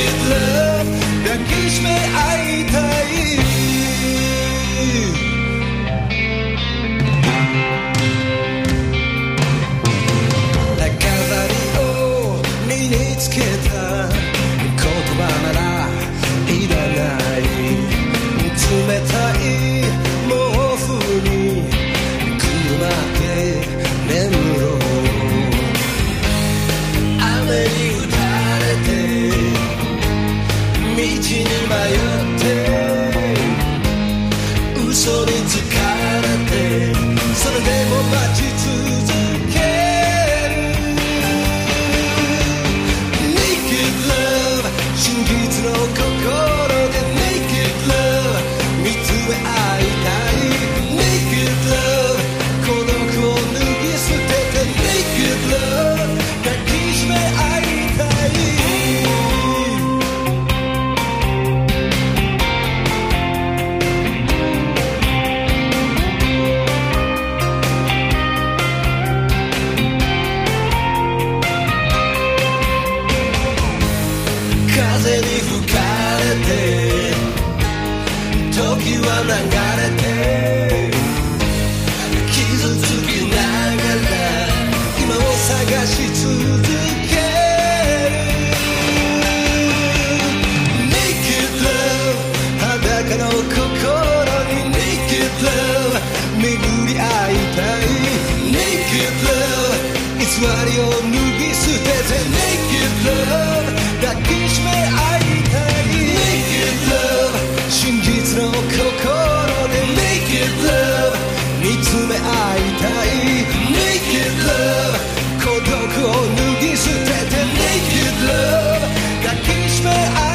Naked love 抱きしめ合いたいつけた言葉ならいらない冷たい毛布にくるまって眠ろう雨に打たれて道に迷って嘘に疲れてそれでも待ち続け真実の心で Naked love 見つめ合いたい Naked love 孤独を脱ぎ捨てて Naked love 抱きしめ合いたい風に吹かれて時は流れて傷つきながら今を探し続ける Naked love 裸の心に Naked love 巡り合いたい Naked love 偽りを脱ぎ捨てて Naked love 抱きしめ合いたい Naked love 真実の心で Naked love 見つめ合いたい Naked love 孤独を脱ぎ捨てて Naked love 抱きしめ合いたい